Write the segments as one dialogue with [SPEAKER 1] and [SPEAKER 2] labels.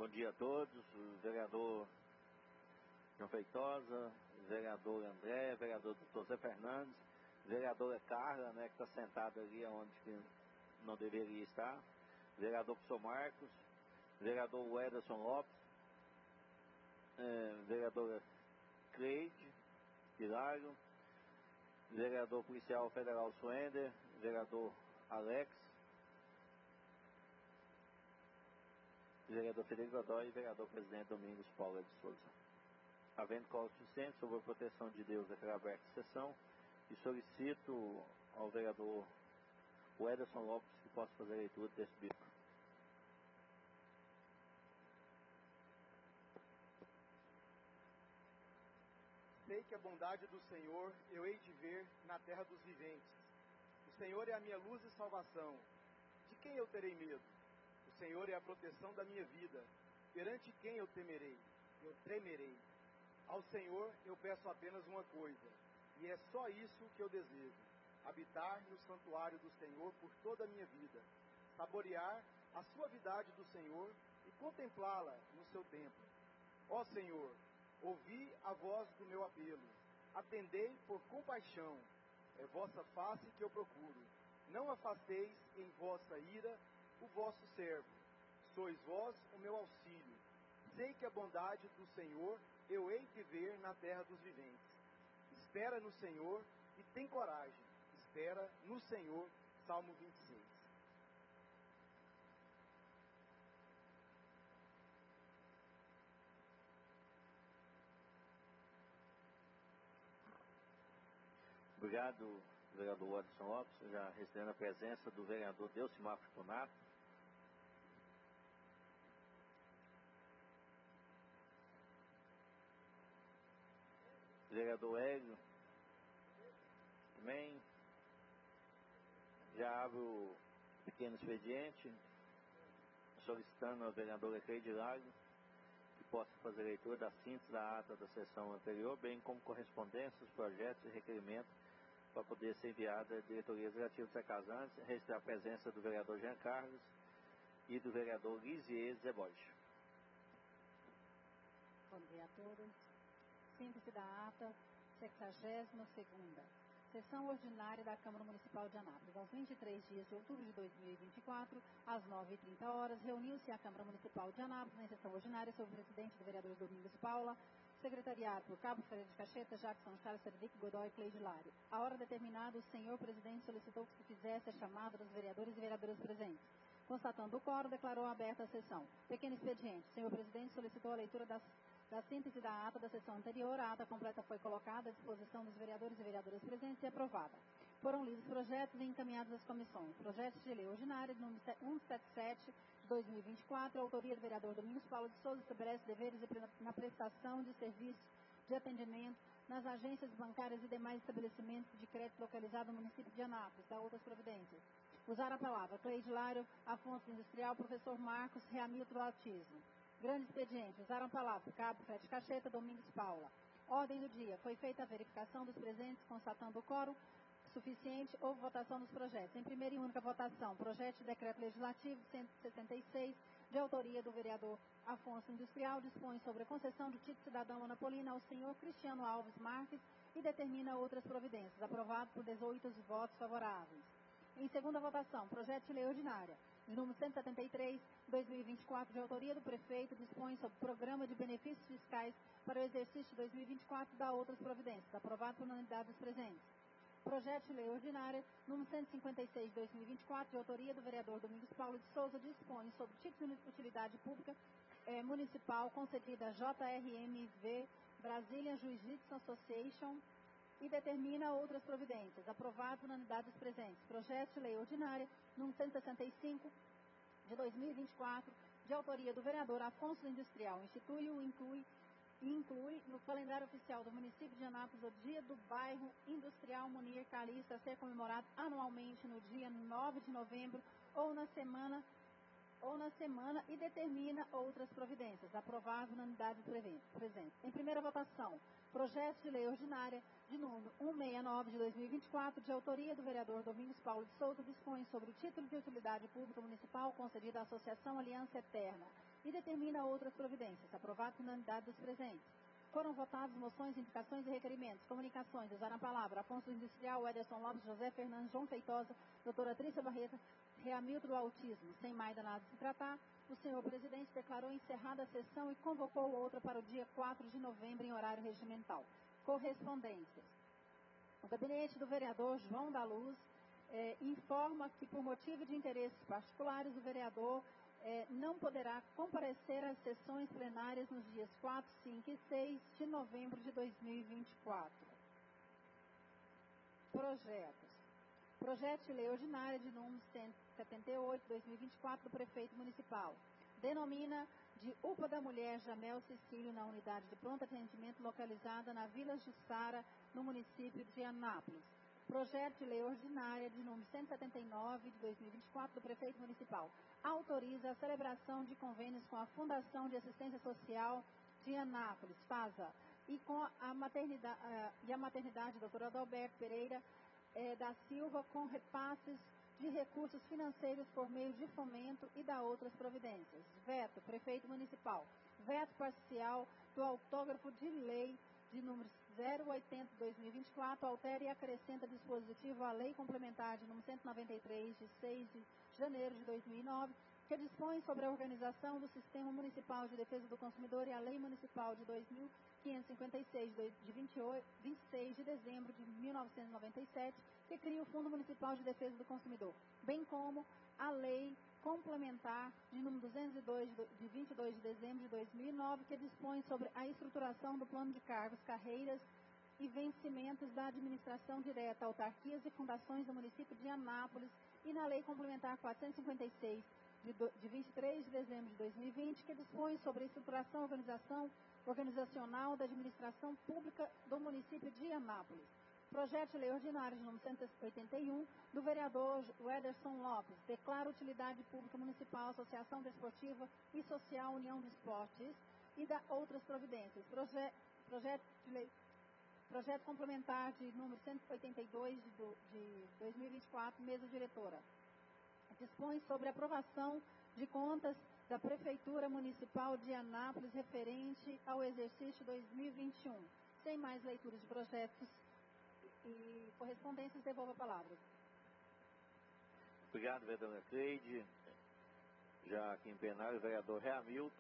[SPEAKER 1] Bom dia a todos, o vereador João Feitosa, vereador André, vereador Dr. Zé Fernandes, vereadora Carla, né, que está sentada ali onde que não deveria estar, vereador professor Marcos, vereador Ederson Lopes, vereadora Cleide Hilário, vereador policial federal Suender, vereador Alex, vereador Federico Godoy e vereador presidente Domingos Paula de Souza. Havendo quórum suficiente sobre a proteção de Deus, declaro aberta a sessão e solicito ao vereador Ederson Lopes que possa fazer a leitura desse bico.
[SPEAKER 2] Sei que a bondade do Senhor eu hei de ver na terra dos viventes. O Senhor é a minha luz e salvação. De quem eu terei medo? O Senhor é a proteção da minha vida. Perante quem eu temerei? Eu tremerei. Ao Senhor eu peço apenas uma coisa, e é só isso que eu desejo: habitar no santuário do Senhor por toda a minha vida, saborear a suavidade do Senhor e contemplá-la no seu templo. Ó Senhor, ouvi a voz do meu apelo, atendei por compaixão, é vossa face que eu procuro. Não afasteis em vossa ira o vosso servo, sois vós o meu auxílio. Sei que a bondade do Senhor eu hei de ver na terra dos viventes. Espera no Senhor e tem coragem. Espera no Senhor. Salmo 26.
[SPEAKER 1] Obrigado, vereador Ederson Lopes. Já recebendo a presença do vereador Delcimar Fortunato. Vereador Hélio. Também. Já abro o pequeno expediente, solicitando a vereadora Cleide Hilário que possa fazer a leitura da síntese da ata da sessão anterior, bem como correspondências, projetos e requerimentos para poder ser enviada à diretoria executiva dos Casantes, registrar a presença do vereador Jean Carlos e do vereador Lisier Zeboge.
[SPEAKER 3] Bom dia a todos. Síntese da ata 62ª. Sessão ordinária da Câmara Municipal de Anápolis. Aos 23 dias de outubro de 2024, às 9h30, reuniu-se a Câmara Municipal de Anápolis na sessão ordinária sob o presidente do vereador Domingos Paula, secretariado por Cabo Ferreira de Cacheta, Jackson Charles, Federico Godoy e Cleide Hilário. A hora determinada, o senhor presidente solicitou que se fizesse a chamada dos vereadores e vereadoras presentes. Constatando o quórum, declarou aberta a sessão. Pequeno expediente. O senhor presidente solicitou a leitura da síntese da ata da sessão anterior. A ata completa foi colocada à disposição dos vereadores e vereadoras presentes e aprovada. Foram lidos projetos e encaminhados às comissões. Projeto de lei ordinária número 177 de 2024, autoria do vereador Domingos Paulo de Souza, estabelece deveres na prestação de serviço de atendimento nas agências bancárias e demais estabelecimentos de crédito localizados no município de Anápolis, da outras providências. Usar a palavra Cleide Hilário, Afonso Industrial, professor Marcos, Reamilton do Autismo. Grande expediente. Usaram a palavra Cabo Ferreira de Cacheta, Domingos Paula. Ordem do dia. Foi feita a verificação dos presentes, constatando o quórum suficiente. Houve votação dos projetos. Em primeira e única votação, projeto de decreto legislativo 166, de autoria do vereador Afonso Industrial, dispõe sobre a concessão de título cidadão monopolina ao senhor Cristiano Alves Marques e determina outras providências. Aprovado por 18 votos favoráveis. Em segunda votação, projeto de lei ordinária, de número 173, 2024, de autoria do prefeito, dispõe sobre programa de benefícios fiscais para o exercício de 2024 da outras providências. Aprovado por unanimidade dos presentes. Projeto de lei ordinária, número 156, 2024, de autoria do vereador Domingos Paulo de Souza, dispõe sobre título de utilidade pública municipal concedida a JRMV Brazilian Jiu-Jitsu Association e determina outras providências. Aprovado por unanimidade dos presentes. Projeto de lei ordinária, número 165, de 2024, de autoria do vereador Afonso Industrial, inclui no calendário oficial do município de Anápolis o Dia do Bairro Industrial Munir Calixto, a ser comemorado anualmente no dia 9 de novembro ou na semana e determina outras providências. Aprovado na unidade presente. Em primeira votação, projeto de lei ordinária de número 169 de 2024, de autoria do vereador Domingos Paulo de Souza, dispõe sobre o título de utilidade pública municipal concedido à Associação Aliança Eterna e determina outras providências. Aprovado por unanimidade dos presentes. Foram votadas moções, indicações e requerimentos. Comunicações. Usaram a palavra Afonso Industrial, Ederson Lopes, José Fernandes, João Feitosa, doutora Trícia Barreto, Reamildo do Autismo. Sem mais nada se tratar, o senhor presidente declarou encerrada a sessão e convocou outra para o dia 4 de novembro em horário regimental. Correspondências. O gabinete do vereador João da Luz informa que, por motivo de interesses particulares, o vereador não poderá comparecer às sessões plenárias nos dias 4, 5 e 6 de novembro de 2024. Projetos. Projeto de lei ordinária de número 178/2024 do prefeito municipal. Denomina de UPA da Mulher Jamel Cecílio na unidade de pronto atendimento localizada na Vila Jussara, no município de Anápolis. Projeto de lei ordinária de número 179 de 2024 do prefeito municipal. Autoriza a celebração de convênios com a Fundação de Assistência Social de Anápolis, FASA, e com a maternidade doutora Adalberto Pereira da Silva, com repasses de recursos financeiros por meio de fomento e da outras providências. Veto, prefeito municipal. Veto parcial do autógrafo de lei de número 080/2024, altera e acrescenta dispositivo à lei complementar de número 193, de 6 de janeiro de 2009, que dispõe sobre a organização do Sistema Municipal de Defesa do Consumidor e a Lei Municipal de 2.556, de 26 de dezembro de 1997, que cria o Fundo Municipal de Defesa do Consumidor, bem como a Lei Complementar de número 202, de 22 de dezembro de 2009, que dispõe sobre a estruturação do plano de cargos, carreiras e vencimentos da administração direta, autarquias e fundações do município de Anápolis, e na Lei Complementar 456, de 23 de dezembro de 2020, que dispõe sobre a estruturação organizacional da administração pública do município de Anápolis. Projeto de lei ordinário de número 181, do vereador Ederson Lopes, declara utilidade pública municipal, associação desportiva e social União dos Esportes e da outras providências. Projeto complementar de número 182 de 2024, mesa diretora. Dispõe sobre a aprovação de contas da Prefeitura Municipal de Anápolis referente ao exercício 2021. Sem mais leitura de projetos e correspondências, devolvo a palavra.
[SPEAKER 1] Obrigado, vereadora Cleide. Já aqui em plenário, o vereador Reamildo,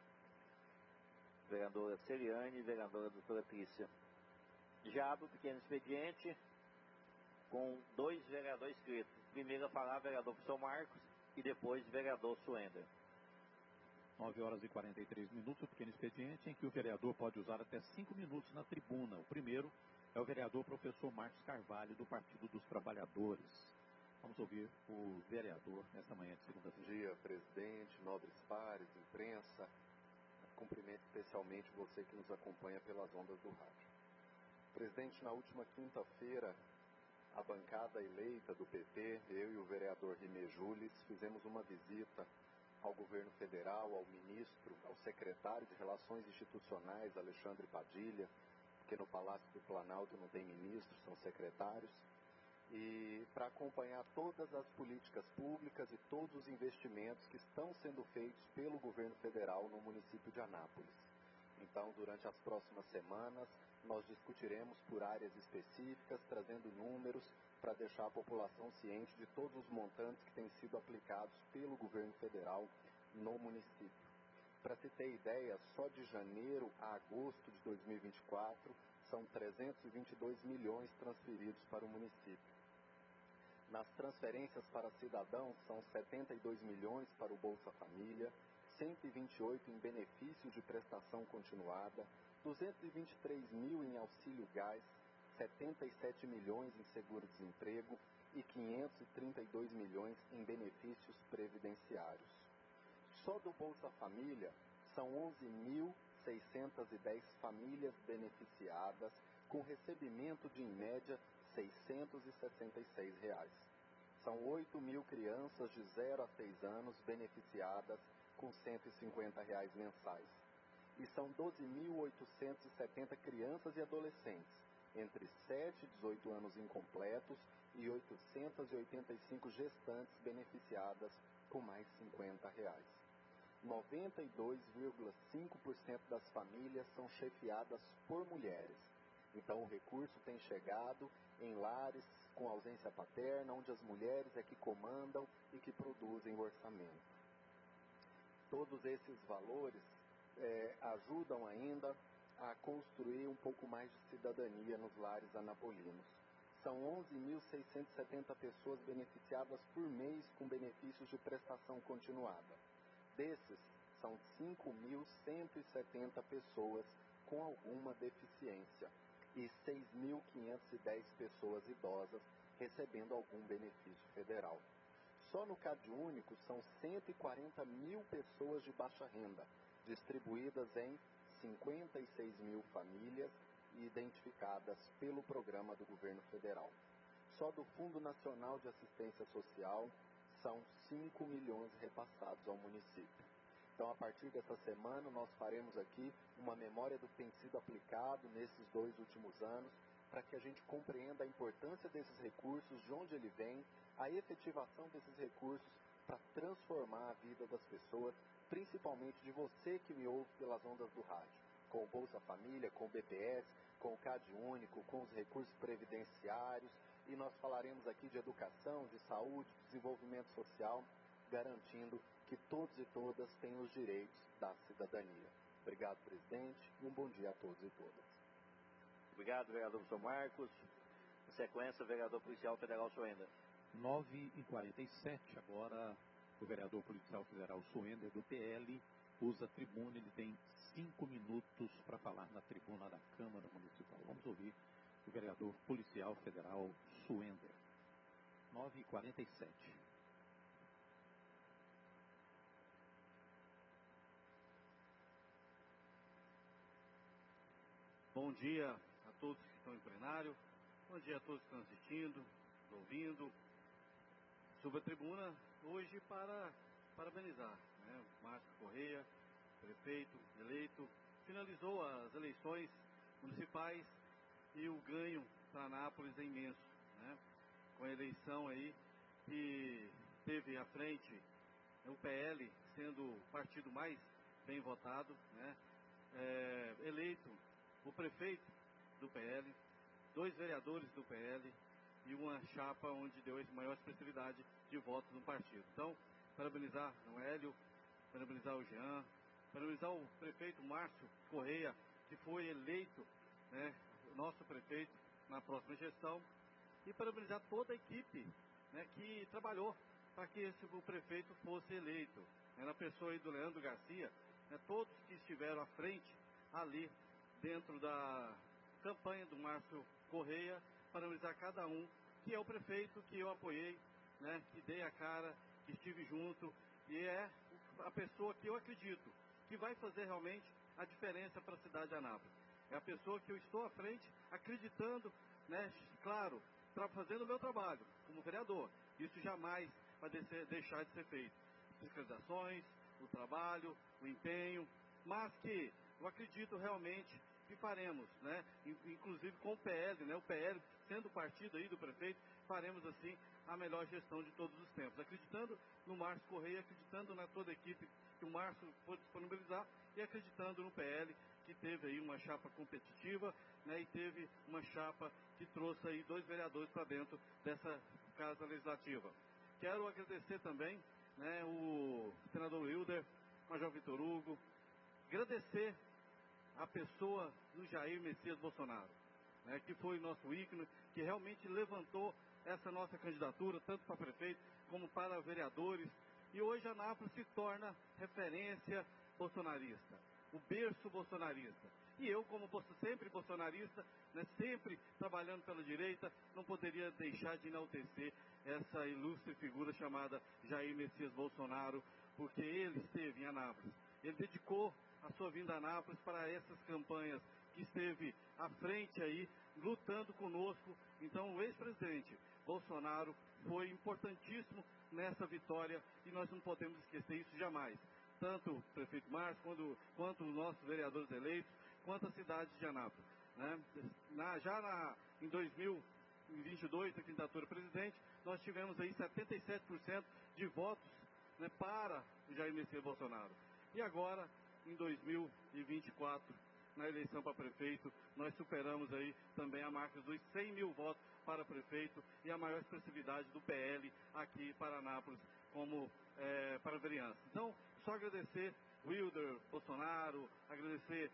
[SPEAKER 1] vereadora Celiane e vereadora doutora Trícia. Já abro o pequeno expediente com 2 vereadores inscritos. Primeiro a falar, vereador professor Marcos, e depois vereador Suender.
[SPEAKER 4] 9 horas e 43 minutos, o pequeno expediente em que o vereador pode usar até 5 minutos na tribuna. O primeiro é o vereador professor Marcos Carvalho, do Partido dos Trabalhadores. Vamos ouvir o vereador nesta manhã de segunda-feira.
[SPEAKER 5] Bom dia, presidente, nobres pares, imprensa. Cumprimento especialmente você que nos acompanha pelas ondas do rádio. Presidente, na última quinta-feira, a bancada eleita do PT, eu e o vereador Rimé Jules, fizemos uma visita ao governo federal, ao ministro, ao secretário de Relações Institucionais, Alexandre Padilha, porque no Palácio do Planalto não tem ministros, são secretários, e para acompanhar todas as políticas públicas e todos os investimentos que estão sendo feitos pelo governo federal no município de Anápolis. Então, durante as próximas semanas, nós discutiremos por áreas específicas, trazendo números para deixar a população ciente de todos os montantes que têm sido aplicados pelo governo federal no município. Para se ter ideia, só de janeiro a agosto de 2024, são 322 milhões transferidos para o município. Nas transferências para cidadãos, são 72 milhões para o Bolsa Família, 128 em benefício de prestação continuada, 223 mil em auxílio gás, 77 milhões em seguro-desemprego e 532 milhões em benefícios previdenciários. Só do Bolsa Família, são 11.610 famílias beneficiadas, com recebimento de, em média, R$ 666. São 8 mil crianças de 0 a 6 anos beneficiadas com R$ 150 mensais. E são 12.870 crianças e adolescentes, entre 7 e 18 anos incompletos, e 885 gestantes beneficiadas com mais R$ 50. 92,5% das famílias são chefiadas por mulheres. Então o recurso tem chegado em lares com ausência paterna, onde as mulheres é que comandam e que produzem o orçamento. Todos esses valores ajudam ainda a construir um pouco mais de cidadania nos lares anapolinos. São 11.670 pessoas beneficiadas por mês com benefícios de prestação continuada. Desses, são 5.170 pessoas com alguma deficiência e 6.510 pessoas idosas recebendo algum benefício federal. Só no CadÚnico são 140 mil pessoas de baixa renda, distribuídas em 56 mil famílias e identificadas pelo programa do governo federal. Só do Fundo Nacional de Assistência Social são 5 milhões repassados ao município. Então, a partir dessa semana, nós faremos aqui uma memória do que tem sido aplicado nesses 2 últimos anos, para que a gente compreenda a importância desses recursos, de onde ele vem, a efetivação desses recursos para transformar a vida das pessoas, principalmente de você que me ouve pelas ondas do rádio, com o Bolsa Família, com o BPS, com o CadÚnico, com os recursos previdenciários, e nós falaremos aqui de educação, de saúde, de desenvolvimento social, garantindo que todos e todas têm os direitos da cidadania. Obrigado, presidente, e um bom dia a todos e todas.
[SPEAKER 1] Obrigado, vereador professor Marcos. Em sequência, vereador policial federal Suender.
[SPEAKER 4] 9h47, agora o vereador policial federal Suender, do PL, usa a tribuna. Ele tem 5 minutos para falar na tribuna da Câmara Municipal. Vamos ouvir o vereador policial federal Suender. 9h47.
[SPEAKER 6] Bom dia a todos que estão em plenário, bom dia a todos que estão assistindo, ouvindo. Subo a tribuna hoje para parabenizar, Márcio Correia, prefeito eleito, finalizou as eleições municipais e o ganho para Anápolis é imenso, com a eleição aí que teve à frente o PL sendo o partido mais bem votado, eleito o prefeito do PL, 2 vereadores do PL e uma chapa onde deu a maior expressividade de votos no partido. Então, parabenizar o Hélio, parabenizar o Jean, parabenizar o prefeito Márcio Correia, que foi eleito, nosso prefeito na próxima gestão, e parabenizar toda a equipe, que trabalhou para que o prefeito fosse eleito, na pessoa aí do Leandro Garcia, todos que estiveram à frente ali dentro da campanha do Márcio Correia, parabenizar cada um, que é o prefeito que eu apoiei, que dei a cara, que estive junto, e é a pessoa que eu acredito que vai fazer realmente a diferença para a cidade de Anápolis. É a pessoa que eu estou à frente, acreditando, claro, fazendo o meu trabalho como vereador. Isso jamais vai deixar de ser feito. Fiscalizações, o trabalho, o empenho, mas que eu acredito realmente que faremos, inclusive com o PL, o PL sendo o partido aí do prefeito, faremos assim a melhor gestão de todos os tempos, acreditando no Márcio Correia, acreditando na toda a equipe que o Márcio pôde disponibilizar e acreditando no PL, que teve aí uma chapa competitiva, e teve uma chapa que trouxe aí 2 vereadores para dentro dessa casa legislativa. Quero agradecer também, o senador Wilder, Major Vitor Hugo, agradecer a pessoa do Jair Messias Bolsonaro, que foi nosso ícone, que realmente levantou essa nossa candidatura, tanto para prefeito como para vereadores, e hoje Anápolis se torna referência bolsonarista, o berço bolsonarista. E eu, como sempre bolsonarista, sempre trabalhando pela direita, não poderia deixar de enaltecer essa ilustre figura chamada Jair Messias Bolsonaro, porque ele esteve em Anápolis, ele dedicou a sua vinda a Anápolis para essas campanhas, que esteve à frente aí, lutando conosco. Então, o ex-presidente Bolsonaro foi importantíssimo nessa vitória e nós não podemos esquecer isso jamais. Tanto o prefeito Márcio, quanto os nossos vereadores eleitos, quanto a cidade de Anápolis. Em 2022, a candidatura presidente, nós tivemos aí 77% de votos, para o Jair Messias Bolsonaro. E agora, em 2024, na eleição para prefeito, nós superamos aí também a marca dos 100 mil votos para prefeito e a maior expressividade do PL aqui para Anápolis como para vereança. Então, só agradecer Wilder, Bolsonaro, agradecer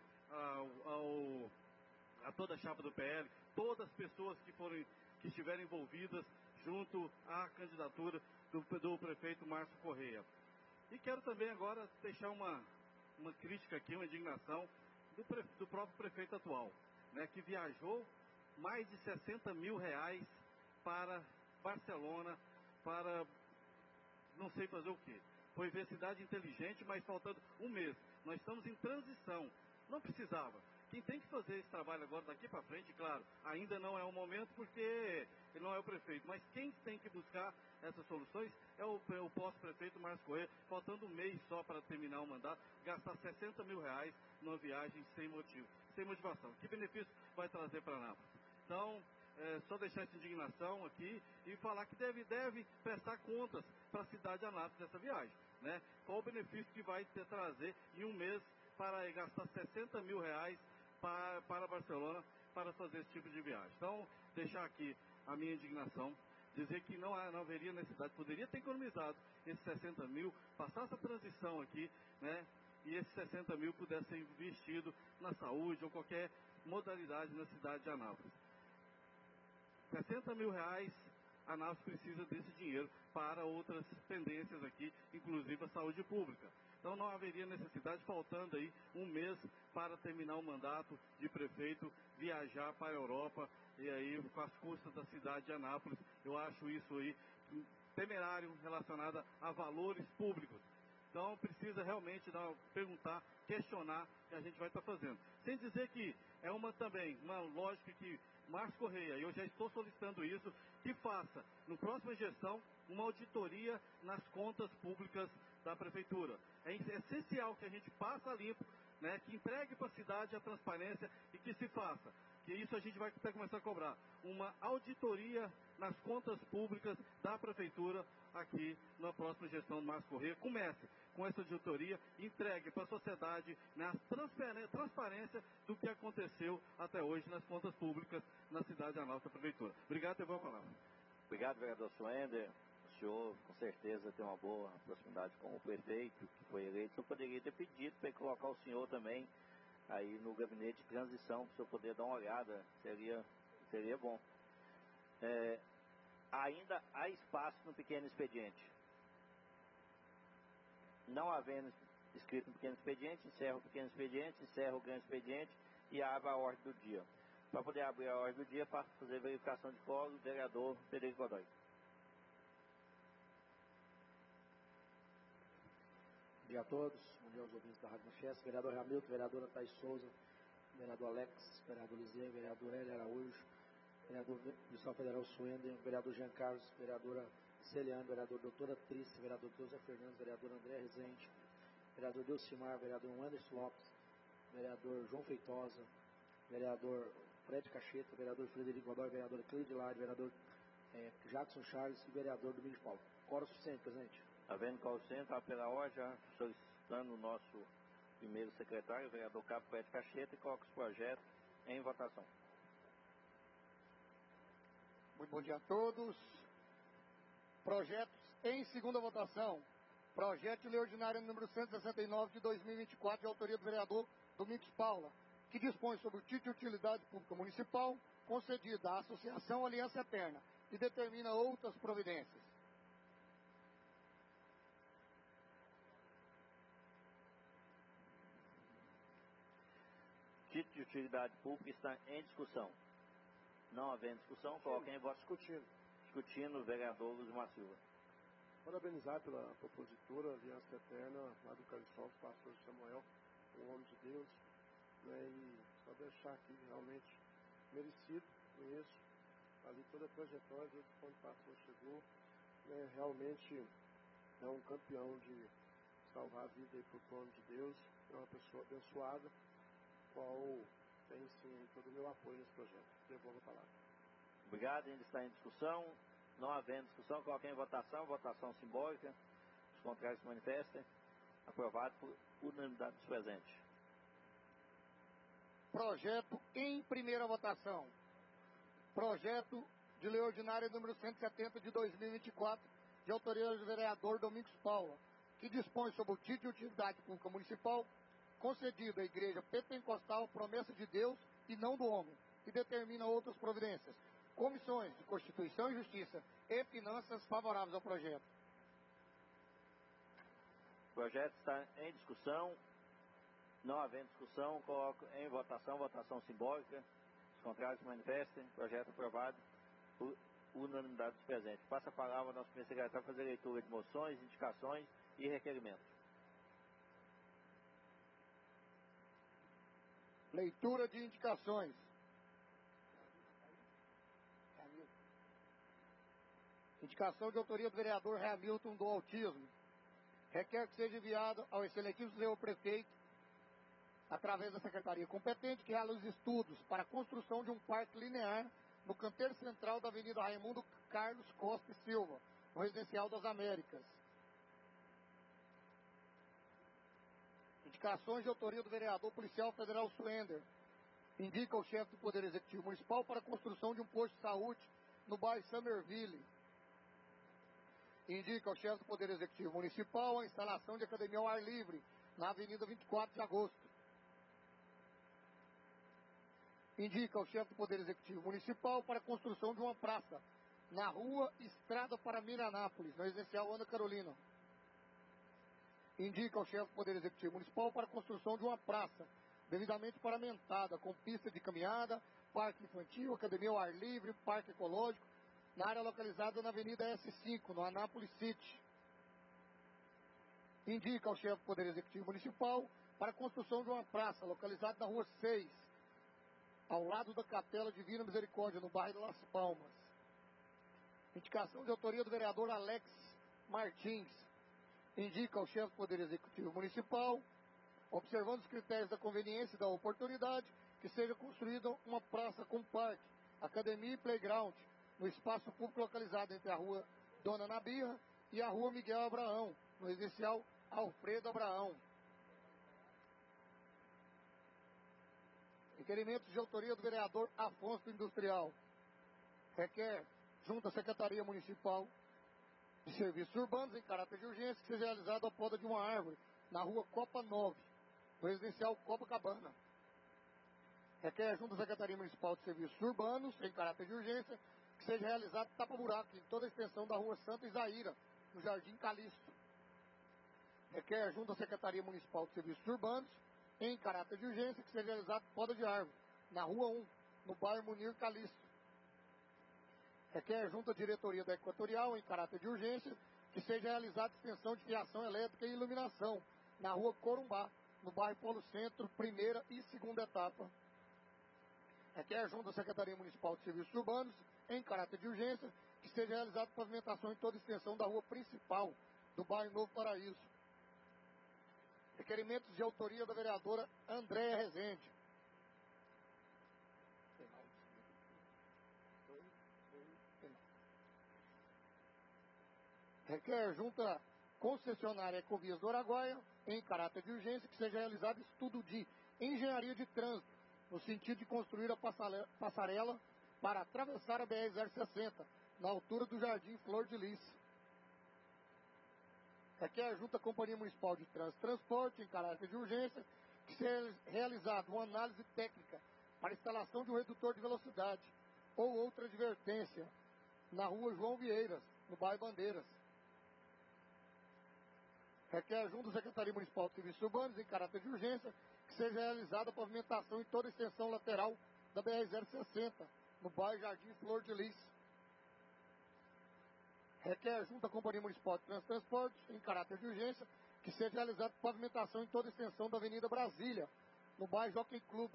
[SPEAKER 6] a toda a chapa do PL, todas as pessoas que estiveram envolvidas junto à candidatura do prefeito Márcio Correia. E quero também agora deixar uma crítica aqui, uma indignação do próprio prefeito atual, né, que viajou mais de 60 mil reais para Barcelona, para não sei fazer o quê. Foi ver cidade inteligente, mas faltando um mês. Nós estamos em transição. Não precisava. Quem tem que fazer esse trabalho agora daqui para frente, claro, ainda não é o momento porque ele não é o prefeito, mas quem tem que buscar essas soluções é o pós-prefeito Márcio Correia, faltando um mês só para terminar o mandato, gastar 60 mil reais numa viagem sem motivo, sem motivação. Que benefício vai trazer para Anápolis? Então, só deixar essa indignação aqui e falar que deve prestar contas para a cidade de Anápolis dessa viagem, né? Qual o benefício que vai trazer em um mês para gastar 60 mil reais para Barcelona para fazer esse tipo de viagem? Então, deixar aqui a minha indignação, dizer que não haveria necessidade, poderia ter economizado esses 60 mil, passar essa transição aqui, né? E esses 60 mil pudessem ser investidos na saúde ou qualquer modalidade na cidade de Anápolis. 60 mil reais, a Anápolis precisa desse dinheiro para outras pendências aqui, inclusive a saúde pública. Então não haveria necessidade, faltando aí um mês para terminar o mandato de prefeito, viajar para a Europa, e aí com as custas da cidade de Anápolis. Eu acho isso aí temerário relacionado a valores públicos. Então precisa realmente perguntar, questionar o que a gente vai estar fazendo. Sem dizer que é também uma lógica que Márcio Correia, e eu já estou solicitando isso, que faça, no próxima gestão, uma auditoria nas contas públicas da prefeitura. É essencial que a gente passe a limpo, né, que entregue para a cidade a transparência e que se faça. Que isso a gente vai até começar a cobrar. Uma auditoria nas contas públicas da prefeitura aqui na próxima gestão do Márcio Correia. Comece com essa auditoria, entregue para a sociedade, né, a transparência do que aconteceu até hoje nas contas públicas na cidade da nossa prefeitura. Obrigado, eu vou a palavra.
[SPEAKER 1] Obrigado, vereador Suender. O senhor, com certeza, tem uma boa proximidade com o prefeito que foi eleito. Eu poderia ter pedido para colocar o senhor também aí no gabinete de transição, para o senhor poder dar uma olhada, seria bom. Ainda há espaço no pequeno expediente. Não havendo escrito no pequeno expediente, encerra o pequeno expediente, encerra o grande expediente e abre a ordem do dia. Para poder abrir a ordem do dia, para fazer verificação de quórum, o vereador Frederico Godoy.
[SPEAKER 7] Bom dia a todos, bom dia aos ouvintes da Rádio Manchester, vereador Ramilton, vereadora Thais Souza, vereador Alex, vereador Liseu, vereador Hélio Araújo, vereador policial federal Suender, vereador Jean Carlos, vereadora Celiane, vereador doutora Triste, vereador José Fernandes, vereador André Rezende, vereador Delcimar, vereador Anderson Lopes, vereador João Feitosa, vereador Fred Cacheta, vereador Frederico Godoy, vereador Cleide Lade, vereador Jackson Charles e vereador Domingos Paulo. Quórum suficiente, presidente.
[SPEAKER 1] Havendo qual centro, pela ordem, solicitando o nosso primeiro secretário, o vereador Cabo Fred Cacheta, e coloca os projetos em votação.
[SPEAKER 8] Muito bom dia a todos. Projetos em segunda votação. Projeto de lei ordinária número 169 de 2024, de autoria do vereador Domingos Paula, que dispõe sobre o título de utilidade pública municipal concedida à Associação Aliança Eterna e determina outras providências.
[SPEAKER 1] Título de utilidade pública está em discussão. Não havendo discussão, coloquem em voto. Discutindo o vereador Luzimar Silva.
[SPEAKER 9] Parabenizar pela propositura, Aliança Eterna, lá do Cariçol, pastor Samuel, um homem de Deus, né, e só deixar aqui realmente merecido, conheço ali toda a trajetória, desde quando o pastor chegou, né, realmente é um campeão de salvar a vida para o plano de Deus, é uma pessoa abençoada, qual tem sim todo o meu apoio nesse projeto. Devolvo a palavra.
[SPEAKER 1] Obrigado, ainda está em discussão. Não havendo discussão, coloquem em votação, votação simbólica. Os contrários se manifestem. Aprovado por unanimidade dos presentes.
[SPEAKER 8] Projeto em primeira votação. Projeto de lei ordinária número 170 de 2024, de autoria do vereador Domingos Paula, que dispõe sobre o título de utilidade pública municipal concedido à Igreja Pentecostal Promessa de Deus e não do homem, e determina outras providências. Comissões de Constituição e Justiça e Finanças favoráveis ao projeto.
[SPEAKER 1] O projeto está em discussão. Não havendo discussão, coloco em votação, votação simbólica. Os contrários se manifestem. Projeto aprovado por unanimidade dos presentes. Passa a palavra ao nosso primeiro secretário para fazer leitura de moções, indicações e requerimentos.
[SPEAKER 8] Leitura de indicações. Indicação de autoria do vereador Hamilton do Autismo. Requer que seja enviado ao excelentíssimo senhor prefeito, através da secretaria competente, que realize estudos para a construção de um parque linear no canteiro central da Avenida Raimundo Carlos Costa e Silva, no Residencial das Américas. Indicações de autoria do vereador policial federal Suender. Indica o chefe do Poder Executivo Municipal para a construção de um posto de saúde no bairro Somerville. Indica o chefe do Poder Executivo Municipal a instalação de academia ao ar livre na Avenida 24 de Agosto. Indica o chefe do Poder Executivo Municipal para a construção de uma praça na rua Estrada para Miranápolis, no Residencial Ana Carolina. Indica o chefe do Poder Executivo Municipal para a construção de uma praça devidamente paramentada, com pista de caminhada, parque infantil, academia ao ar livre, parque ecológico, na área localizada na Avenida S5, no Anápolis City. Indica o chefe do Poder Executivo Municipal para a construção de uma praça localizada na Rua 6, ao lado da Capela Divina Misericórdia, no bairro Las Palmas. Indicação de autoria do vereador Alex Martins. Indica ao chefe do Poder Executivo Municipal, observando os critérios da conveniência e da oportunidade, que seja construída uma praça com parque, academia e playground, no espaço público localizado entre a Rua Dona Nabirra e a Rua Miguel Abraão, no residencial Alfredo Abraão. Requerimentos de autoria do vereador Afonso Industrial. Requer, junto à Secretaria Municipal de Serviços Urbanos, em caráter de urgência, que seja realizada a poda de uma árvore na Rua Copa 9, no residencial Copacabana. Requer, junto à Secretaria Municipal de Serviços Urbanos, em caráter de urgência, que seja realizado tapa-buraco em toda a extensão da Rua Santa Isaíra, no Jardim Calixto. Requer, junto à Secretaria Municipal de Serviços Urbanos, em caráter de urgência, que seja realizado poda de árvore na Rua 1, no bairro Munir Calixto. Requer, junto à Diretoria da Equatorial, em caráter de urgência, que seja realizada extensão de fiação elétrica e iluminação na Rua Corumbá, no bairro Polo Centro, primeira e segunda etapa. Requer, junto à Secretaria Municipal de Serviços Urbanos, em caráter de urgência, que seja realizada pavimentação em toda a extensão da rua principal do bairro Novo Paraíso. Requerimentos de autoria da vereadora Andréa Rezende. Requer, junto à concessionária Ecovias do Araguaia, em caráter de urgência, que seja realizado estudo de engenharia de trânsito, no sentido de construir a passarela para atravessar a BR-060, na altura do Jardim Flor de Lis. Requer, junto à Companhia Municipal de Trânsito e Transporte, em caráter de urgência, que seja realizada uma análise técnica para a instalação de um redutor de velocidade ou outra advertência na Rua João Vieiras, no bairro Bandeiras. Requer, junto à Secretaria Municipal de Serviços Urbanos, em caráter de urgência, que seja realizada a pavimentação em toda a extensão lateral da BR-060, no bairro Jardim Flor de Lis. Requer, junto à Companhia Municipal de Trânsito e Transporte, em caráter de urgência, que seja realizada pavimentação em toda a extensão da Avenida Brasília, no bairro Jockey Club.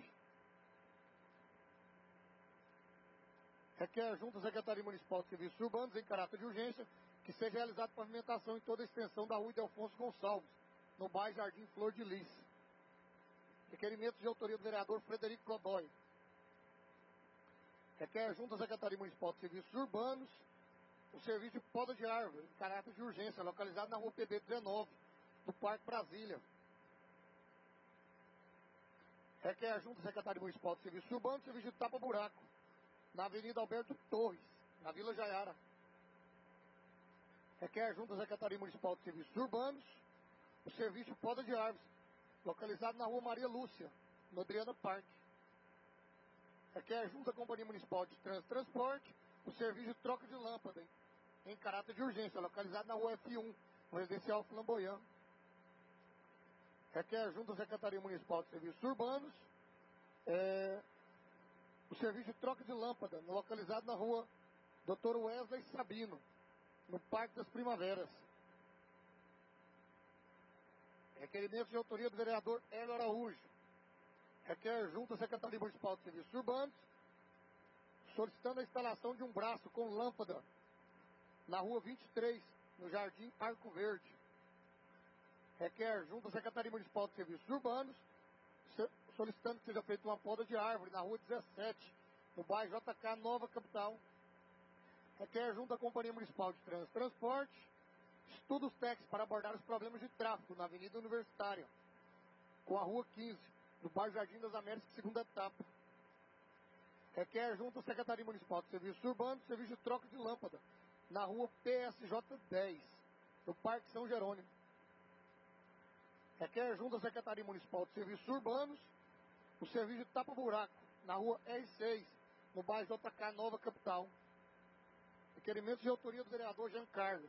[SPEAKER 8] Requer, junto à Secretaria Municipal de Serviços Urbanos, em caráter de urgência, que seja realizada pavimentação em toda a extensão da Rua Idelfonso Gonçalves, no bairro Jardim Flor de Lis. Requerimentos de autoria do vereador Frederico Godoy. Requer, junto à Secretaria Municipal de Serviços Urbanos, o serviço de poda de árvore, em caráter de urgência, localizado na Rua PB 19, do Parque Brasília. Requer a Junta Secretária Municipal de Serviços Urbanos, serviço de tapa-buraco, na Avenida Alberto Torres, na Vila Jaiara. Requer a Junta Secretaria Municipal de Serviços Urbanos, o serviço de poda de árvores, localizado na Rua Maria Lúcia, no Adriana Parque. Requer a Junta Companhia Municipal de Transporte, o serviço de troca de lâmpada, em caráter de urgência, localizado na Rua F1, no Residencial Flamboyant. Requer a Junta Secretaria Municipal de Serviços Urbanos, o serviço de troca de lâmpada, localizado na Rua Dr. Wesley Sabino, no Parque das Primaveras. Requerimento de autoria do vereador Hélio Araújo. Requer a Junta Secretaria Municipal de Serviços Urbanos, solicitando a instalação de um braço com lâmpada na Rua 23, no Jardim Arco Verde. Requer a Junta Secretaria Municipal de Serviços Urbanos, solicitando que seja feita uma poda de árvore na Rua 17, no bairro JK Nova Capital. Requer a Junta Companhia Municipal de Transporte, estudos técnicos para abordar os problemas de tráfego na Avenida Universitária, com a Rua 15, no bairro Jardim das Américas, segunda etapa. Requer a Junta Secretaria Municipal de Serviços Urbanos, serviço de troca de lâmpada, na Rua PSJ 10, no Parque São Jerônimo. Requer a Junta Secretaria Municipal de Serviços Urbanos, o serviço de tapa-buraco, na Rua R6, no bairro JK Nova Capital. Requerimentos de autoria do vereador Jean Carlos.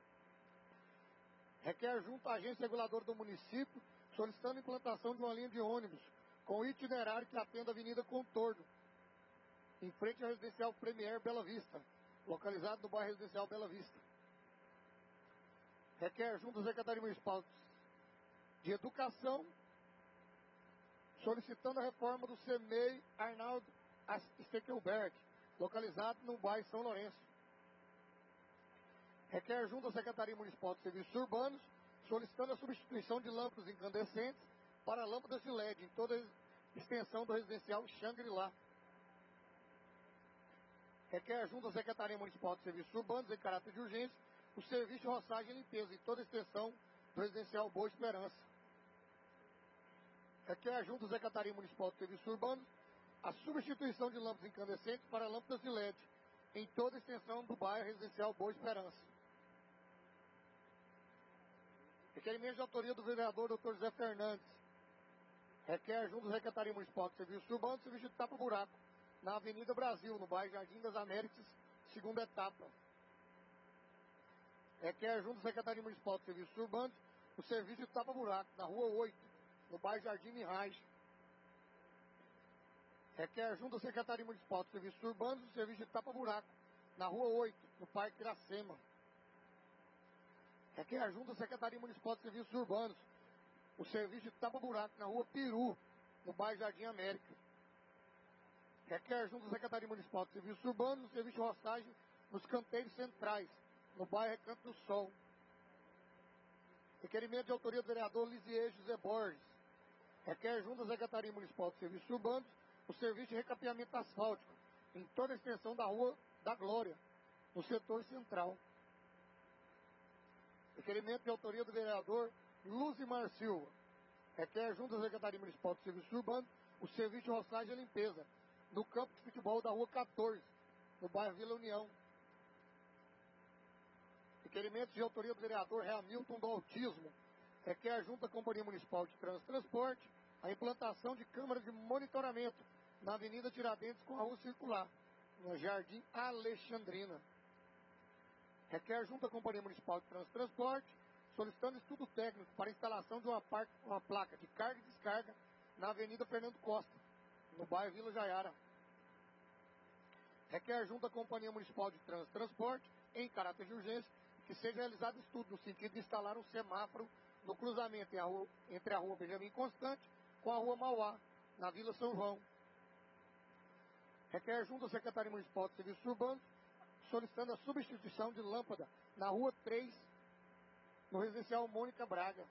[SPEAKER 8] Requer junto à agência reguladora do município, solicitando a implantação de uma linha de ônibus com itinerário que atenda a Avenida Contorno, em frente ao residencial Premier Bela Vista, localizado no bairro residencial Bela Vista. Requer junto à Secretaria Municipal de Educação, solicitando a reforma do CEMEI Arnaldo Steckelberg, localizado no bairro São Lourenço. Requer junto à Secretaria Municipal de Serviços Urbanos, solicitando a substituição de lâmpadas incandescentes para lâmpadas de LED em toda a extensão do residencial Shangri-La. Requer junto à Secretaria Municipal de Serviços Urbanos, em caráter de urgência, o serviço de roçagem e limpeza em toda a extensão do residencial Boa Esperança. Requer junto à Secretaria Municipal de Serviços Urbanos, a substituição de lâmpadas incandescentes para lâmpadas de LED em toda a extensão do bairro residencial Boa Esperança. Requerimento de autoria do vereador Dr. José Fernandes. Requer junto à Secretaria Municipal de Serviços Urbanos, serviço de tapa-buraco, na Avenida Brasil, no bairro Jardim das Américas, segunda etapa. Requer junto à Secretaria Municipal de Serviços Urbanos, o serviço de tapa-buraco, na Rua 8, no bairro Jardim Mirage. Requer junto à Secretaria Municipal de Serviços Urbanos, o serviço de tapa-buraco, na Rua 8, no Parque Iracema. Requer junto à Secretaria Municipal de Serviços Urbanos, o serviço de tapa-buraco, na Rua Peru, no bairro Jardim América. Requer junto à Secretaria Municipal de Serviços Urbanos, o serviço de roçagem nos canteiros centrais, no bairro Recanto do Sol. Requerimento de autoria do vereador Lisier José Borges. Requer junto à Secretaria Municipal de Serviços Urbanos, o serviço de recapeamento asfáltico em toda a extensão da Rua da Glória, no setor central. Requerimento de autoria do vereador Luzimar Silva. Requer junto à Secretaria Municipal de Serviços Urbanos, o serviço de roçagem e limpeza no campo de futebol da Rua 14, no bairro Vila União. Requerimento de autoria do vereador Hamilton do Autismo. Requer junto à Companhia Municipal de Transporte a implantação de câmaras de monitoramento na Avenida Tiradentes com a Rua Circular, no Jardim Alexandrina. Requer junto à Companhia Municipal de Transporte, solicitando estudo técnico para a instalação de uma placa de carga e descarga na Avenida Fernando Costa, no bairro Vila Jaiara. Requer junto à Companhia Municipal de Transporte, em caráter de urgência, que seja realizado estudo no sentido de instalar um semáforo no cruzamento entre a Rua Benjamin Constante com a Rua Mauá, na Vila São João. Requer junto à Secretaria Municipal de Serviços Urbanos, solicitando a substituição de lâmpada na Rua 3, no residencial Mônica Braga.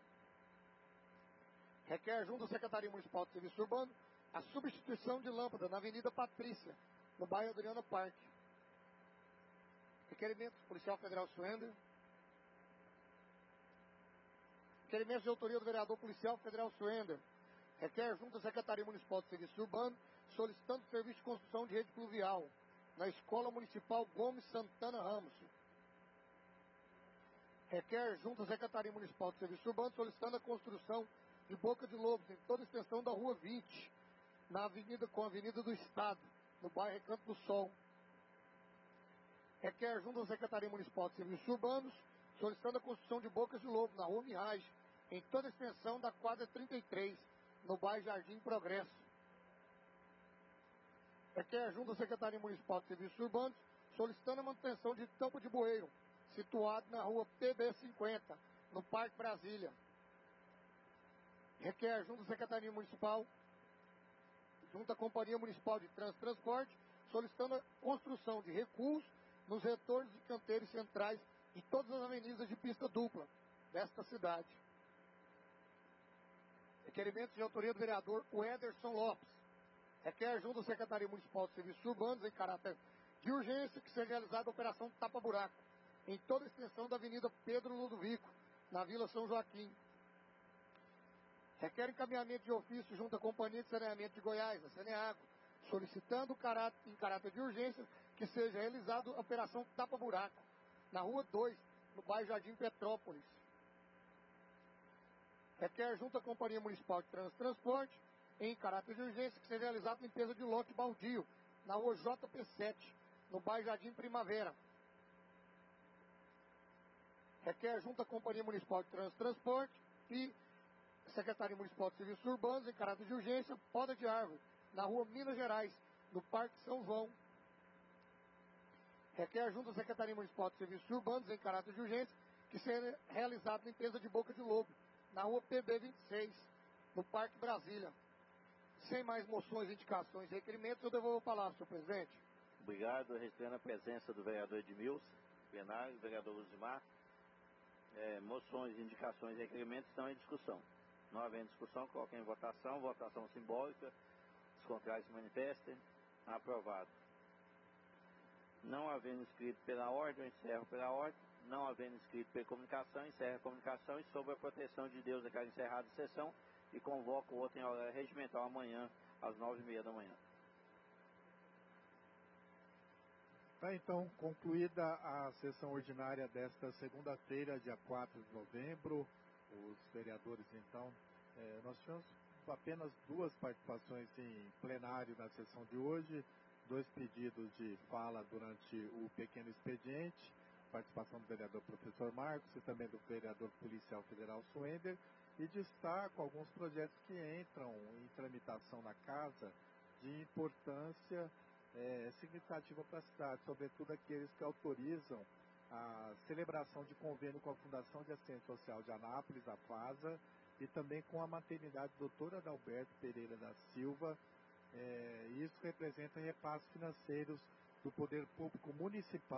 [SPEAKER 8] Requer junto à Secretaria Municipal de Serviços Urbanos a substituição de lâmpada na Avenida Patrícia, no bairro Adriana Parque. Requerimento do Policial Federal Suender. Requerimentos de autoria do vereador policial federal Suender. Requer junto à Secretaria Municipal de Serviço Urbano, solicitando serviço de construção de rede pluvial na Escola Municipal Gomes Santana Ramos. Requer junto à Secretaria Municipal de Serviço Urbano, solicitando a construção de boca de lobos em toda a extensão da Rua 20, na avenida com a Avenida do Estado, no bairro Recanto do Sol. Requer junto à Secretaria Municipal de Serviços Urbanos, solicitando a construção de bocas de lobo na Rua Mirage, em toda a extensão da quadra 33, no bairro Jardim Progresso. Requer junto à Secretaria Municipal de Serviços Urbanos, solicitando a manutenção de campo de bueiro, situado na Rua PB50, no Parque Brasília. Requer junto à Secretaria Municipal, junto à Companhia Municipal de Trânsito e Transporte, solicitando a construção de recuos nos retornos de canteiros centrais de todas as avenidas de pista dupla desta cidade. Requerimentos de autoria do vereador Ederson Lopes. Requer junto à Secretaria Municipal de Serviços Urbanos, em caráter de urgência, que seja realizada a operação tapa-buraco em toda a extensão da Avenida Pedro Ludovico, na Vila São Joaquim. Requer encaminhamento de ofício junto à Companhia de Saneamento de Goiás, a Saneago, solicitando em caráter de urgência que seja realizada a operação tapa-buraco na Rua 2, no bairro Jardim Petrópolis. Requer junto à Companhia Municipal de Trânsito e Transporte, em caráter de urgência, que seja realizada a limpeza de lote baldio na Rua JP7, no bairro Jardim Primavera. Requer junto à Companhia Municipal de Trânsito e Transporte e Secretaria Municipal de Serviços Urbanos, em caráter de urgência, poda de árvore na Rua Minas Gerais, no Parque São João. Requer junto à Secretaria Municipal de Serviços Urbanos, em caráter de urgência, que seja realizada a limpeza de boca de lobo na Rua PB26, no Parque Brasília. Sem mais moções, indicações e requerimentos, eu devolvo a palavra, senhor presidente.
[SPEAKER 1] Obrigado. Registrando a presença do vereador Edmilson, plenário, vereador Luzimar. Moções, indicações e requerimentos estão em discussão. Não havendo discussão, coloquem em votação. Votação simbólica. Os contrários se manifestem. Aprovado. Não havendo inscrito pela ordem, eu encerro pela ordem. Não havendo inscrito pela comunicação, encerro a comunicação. E sob a proteção de Deus, declaro encerrada a sessão e convoco o outro em horário regimental amanhã, às 9h30 da manhã.
[SPEAKER 10] Tá, então, concluída a sessão ordinária desta segunda-feira, dia 4 de novembro. Os vereadores, então, nós tivemos apenas 2 participações em plenário na sessão de hoje, 2 pedidos de fala durante o pequeno expediente, participação do vereador professor Marcos e também do vereador policial federal Suender, e destaco alguns projetos que entram em tramitação na casa de importância significativa para a cidade, sobretudo aqueles que autorizam a celebração de convênio com a Fundação de Assistência Social de Anápolis, a FASA, e também com a maternidade doutora Adalberto Pereira da Silva. Isso representa repasses financeiros do poder público municipal